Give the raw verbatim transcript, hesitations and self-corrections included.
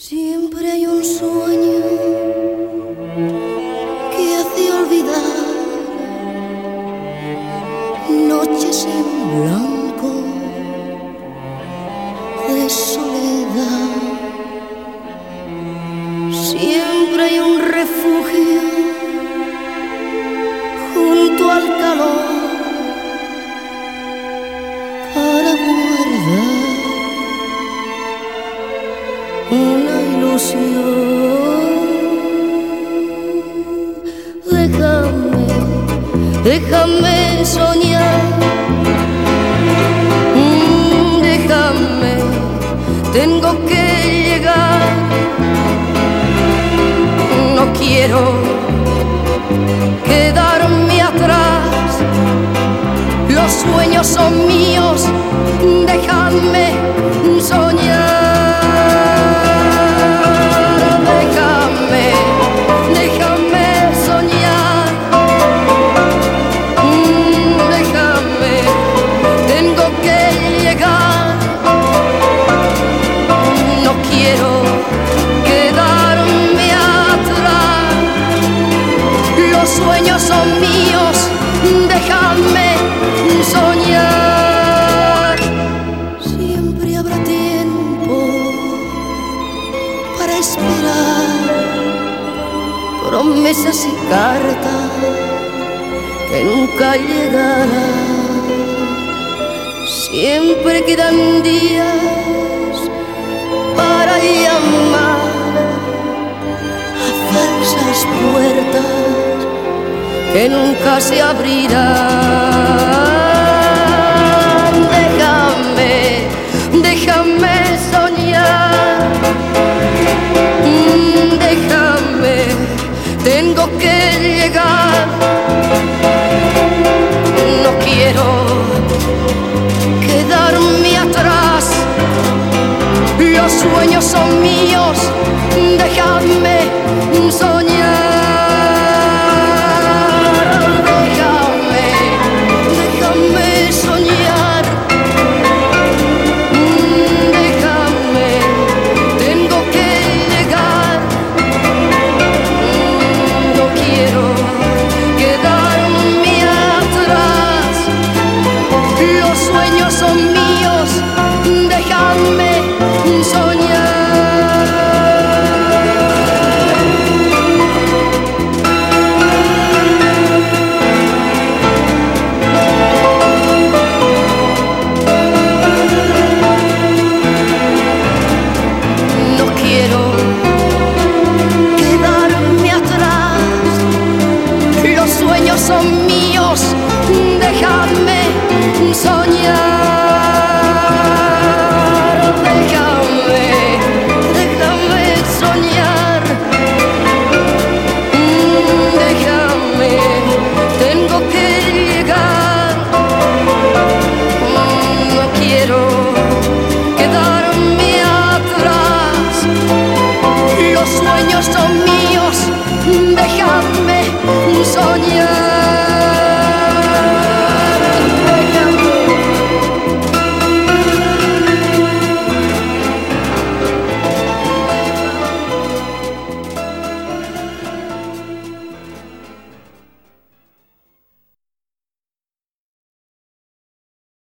Siempre hay un sueño que hace olvidar noches en blanco de soledad. Siempre hay un refugio junto al calor para guardar una ilusión. Déjame, déjame soñar. Mm, déjame, tengo que llegar. No quiero quedarme atrás. Los sueños son míos. Déjame soñar. Los sueños son míos, déjame soñar. Siempre habrá tiempo para esperar promesas y cartas que nunca llegarán. Siempre quedan días para llamar a falsas puertas que nunca se abrirán. Déjame, déjame soñar. Mm, déjame, tengo que llegar. No quiero quedarme atrás. Los sueños son míos. Déjame soñar.